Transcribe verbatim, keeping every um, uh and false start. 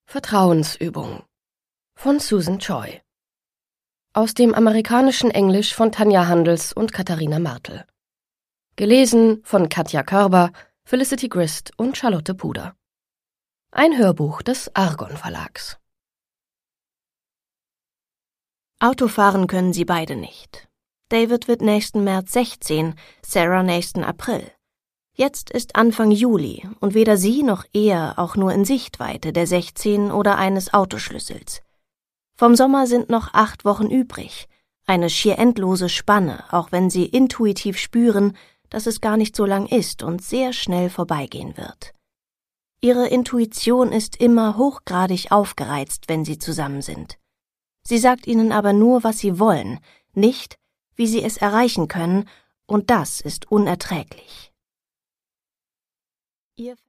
Vertrauensübung von Susan Choi. Aus dem amerikanischen Englisch von Tanja Handels und Katharina Martel. Gelesen von Katja Körber, Felicity Grist und Charlotte Puder. Ein Hörbuch des Argon Verlags. Autofahren können sie beide nicht. David wird nächsten März sechzehn, Sarah nächsten April. Jetzt ist Anfang Juli und weder sie noch er auch nur in Sichtweite der sechzehn oder eines Autoschlüssels. Vom Sommer sind noch acht Wochen übrig, eine schier endlose Spanne, auch wenn sie intuitiv spüren, dass es gar nicht so lang ist und sehr schnell vorbeigehen wird. Ihre Intuition ist immer hochgradig aufgereizt, wenn sie zusammen sind. Sie sagt ihnen aber nur, was sie wollen, nicht, wie sie es erreichen können, und das ist unerträglich. Ihr